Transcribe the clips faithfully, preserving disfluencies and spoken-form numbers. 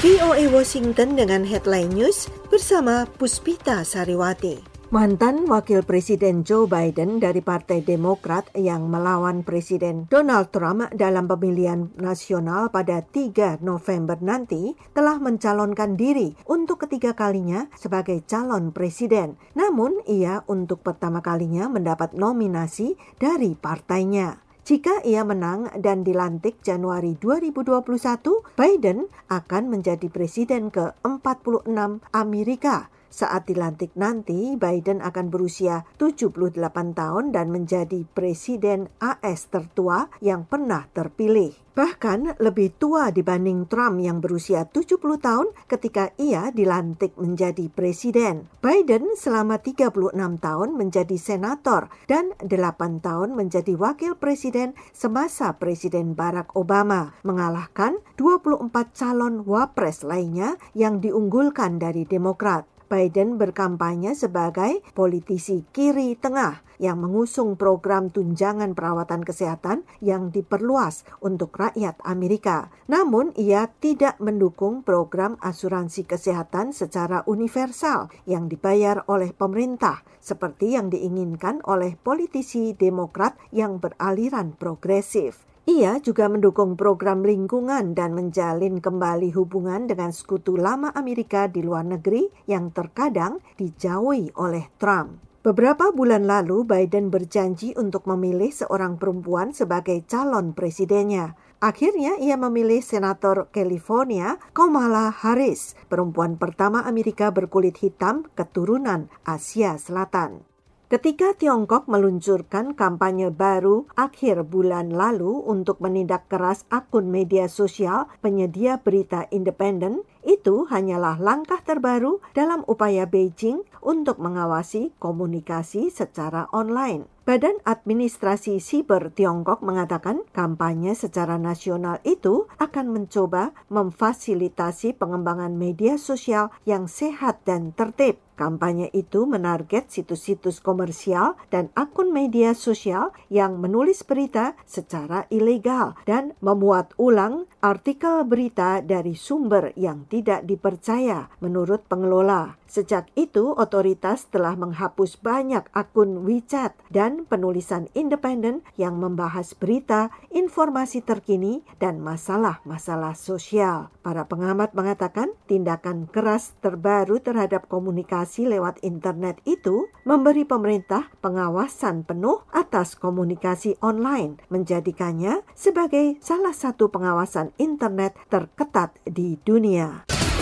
V O A Washington dengan headline news bersama Puspita Sariwati. Mantan Wakil Presiden Joe Biden dari Partai Demokrat yang melawan Presiden Donald Trump dalam pemilihan nasional pada tiga November nanti telah mencalonkan diri untuk ketiga kalinya sebagai calon presiden. Namun ia untuk pertama kalinya mendapat nominasi dari partainya. Jika ia menang dan dilantik Januari dua ribu dua puluh satu, Biden akan menjadi presiden ke empat puluh enam Amerika. Saat dilantik nanti, Biden akan berusia tujuh puluh delapan tahun dan menjadi presiden A S tertua yang pernah terpilih. Bahkan lebih tua dibanding Trump yang berusia tujuh puluh tahun ketika ia dilantik menjadi presiden. Biden selama tiga puluh enam tahun menjadi senator dan delapan tahun menjadi wakil presiden semasa Presiden Barack Obama, mengalahkan dua puluh empat calon wapres lainnya yang diunggulkan dari Demokrat. Biden berkampanye sebagai politisi kiri tengah yang mengusung program tunjangan perawatan kesehatan yang diperluas untuk rakyat Amerika. Namun, ia tidak mendukung program asuransi kesehatan secara universal yang dibayar oleh pemerintah, seperti yang diinginkan oleh politisi Demokrat yang beraliran progresif. Ia juga mendukung program lingkungan dan menjalin kembali hubungan dengan sekutu lama Amerika di luar negeri yang terkadang dijauhi oleh Trump. Beberapa bulan lalu, Biden berjanji untuk memilih seorang perempuan sebagai calon presidennya. Akhirnya ia memilih Senator California Kamala Harris, perempuan pertama Amerika berkulit hitam keturunan Asia Selatan. Ketika Tiongkok meluncurkan kampanye baru akhir bulan lalu untuk menindak keras akun media sosial penyedia berita independen, itu hanyalah langkah terbaru dalam upaya Beijing untuk mengawasi komunikasi secara online. Badan Administrasi Siber Tiongkok mengatakan kampanye secara nasional itu akan mencoba memfasilitasi pengembangan media sosial yang sehat dan tertib. Kampanye itu menarget situs-situs komersial dan akun media sosial yang menulis berita secara ilegal dan memuat ulang artikel berita dari sumber yang tidak dipercaya, menurut pengelola. Sejak itu, otoritas telah menghapus banyak akun WeChat dan penulisan independen yang membahas berita, informasi terkini, dan masalah-masalah sosial. Para pengamat mengatakan tindakan keras terbaru terhadap komunikasi lewat internet itu memberi pemerintah pengawasan penuh atas komunikasi online, menjadikannya sebagai salah satu pengawasan internet terketat di dunia.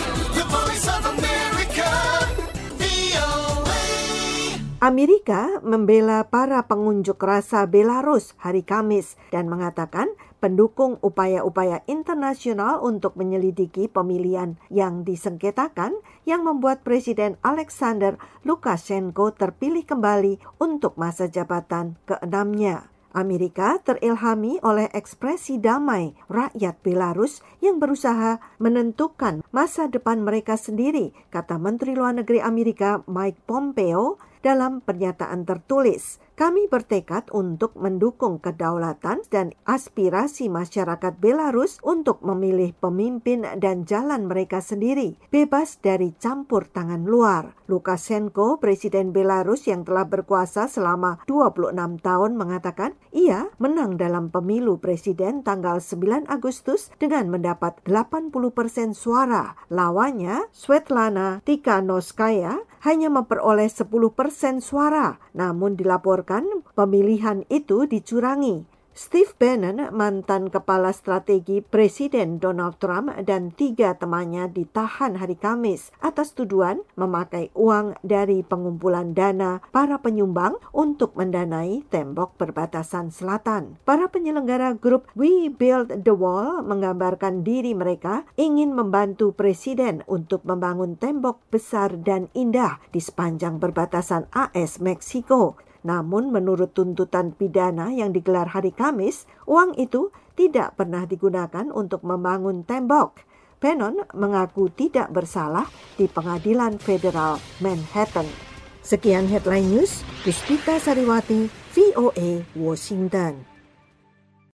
Amerika membela para pengunjuk rasa Belarus hari Kamis dan mengatakan pendukung upaya-upaya internasional untuk menyelidiki pemilihan yang disengketakan yang membuat Presiden Alexander Lukashenko terpilih kembali untuk masa jabatan keenamnya. Amerika terilhami oleh ekspresi damai rakyat Belarus yang berusaha menentukan masa depan mereka sendiri, kata Menteri Luar Negeri Amerika Mike Pompeo dalam pernyataan tertulis. Kami bertekad untuk mendukung kedaulatan dan aspirasi masyarakat Belarus untuk memilih pemimpin dan jalan mereka sendiri, bebas dari campur tangan luar. Lukashenko, Presiden Belarus yang telah berkuasa selama dua puluh enam tahun, mengatakan ia menang dalam pemilu presiden tanggal sembilan Agustus dengan mendapat delapan puluh persen suara. Lawannya, Svetlana Tikhanovskaya, hanya memperoleh sepuluh persen suara, namun dilaporkan pemilihan itu dicurangi. Steve Bannon, mantan kepala strategi Presiden Donald Trump, dan tiga temannya ditahan hari Kamis atas tuduhan memakai uang dari pengumpulan dana para penyumbang untuk mendanai tembok perbatasan selatan. Para penyelenggara grup We Build the Wall menggambarkan diri mereka ingin membantu Presiden untuk membangun tembok besar dan indah di sepanjang perbatasan A S Meksiko. Namun menurut tuntutan pidana yang digelar hari Kamis, uang itu tidak pernah digunakan untuk membangun tembok. Bannon mengaku tidak bersalah di Pengadilan Federal Manhattan. Sekian headline news, Puspita Sariwati, V O A Washington.